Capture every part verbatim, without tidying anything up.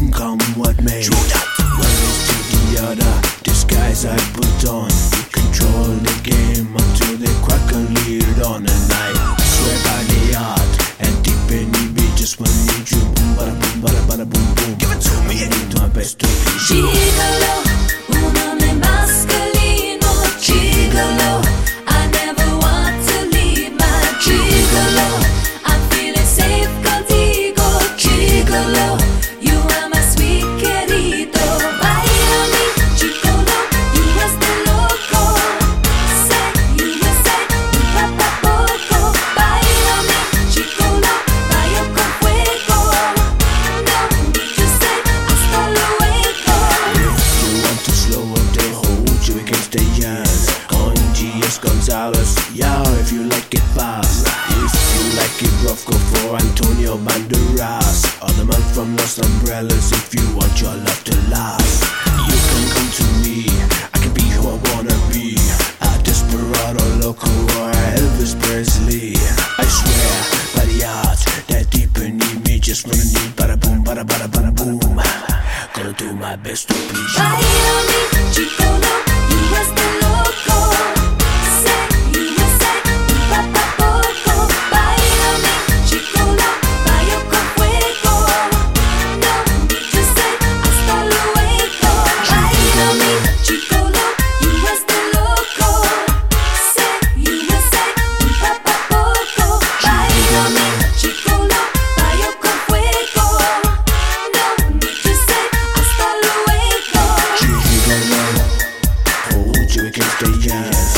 Come, come, what may. One is to the other, disguise I put on. You control the game until they crack and lead on. And I swear by the art and deep beneath me, just when you do boom, bada boom, bada bada boom boom. Give it to me, I do my best to please you. Gigolo, un nome mascolino. Gigolo, I never want to leave my gigolo. I'm feeling safe contigo, gigolo. You are my sweet querido. Bailame, gigolo, you este loco. Say, you say, papa poco. Bailame, gigolo, bailo con fuego. No need to say hasta luego. If you want to slow up, they hold you against the years. Con G S Gonzalez, yeah, if you like it fast. If you like it rough, go for Antonio Banderas. Or the man from Los Umbrellas, if you want your love to last. You can come to me, I can be who I wanna be. A desperado, loco, or Elvis Presley. I swear by the art that deep beneath me, just when I need bada boom, bada bada bada boom. Gonna do my best to please you. Bailame, gigolo, you este loco. Say, you say, papa poco. Bailame, gigolo, bailo con fuego. No need to say hasta luego. Bailame, gigolo, you este loco. Say, you say, papa poco. Bailame, gigolo, bailo con fuego. No need to say hasta luego. Gigolo, hold you against the years.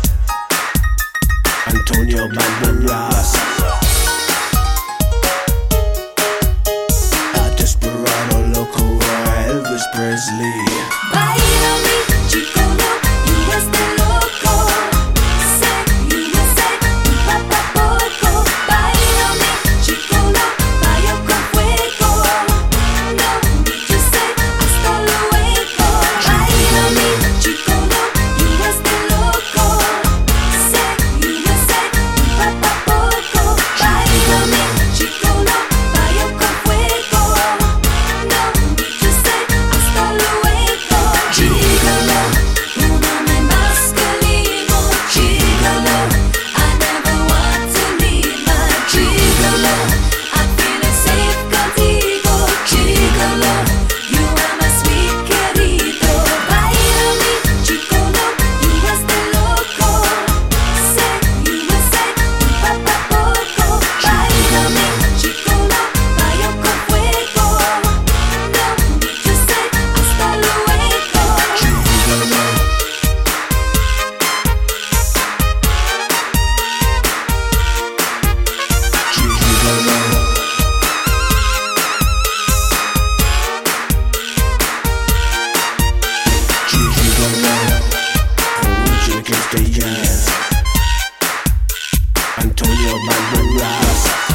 Antonio Banderas. A desperado, loco, or Elvis Presley. Bailame, gigolo, you este loco. Say, you say, papa poco. Bailame, gigolo, bailo con fuego. No need to say hasta luego. Bailame, gigolo, you este loco. Say, you say, papa poco. Bailame, gigolo, bailo con fuego. No need to say hasta luego. Gigolo, un nome mascolino. Gigolo, I never want to leave my gigolo. I'm feeling safe contigo, gigolo. You are my sweet querido. Bailame, gigolo, you este loco. Say, you say, papa poco. Bailame, gigolo, bailo con fuego. No need to say hasta luego. Gigolo, gigolo. Gigolo, hold you against the years. Antonio Banderas.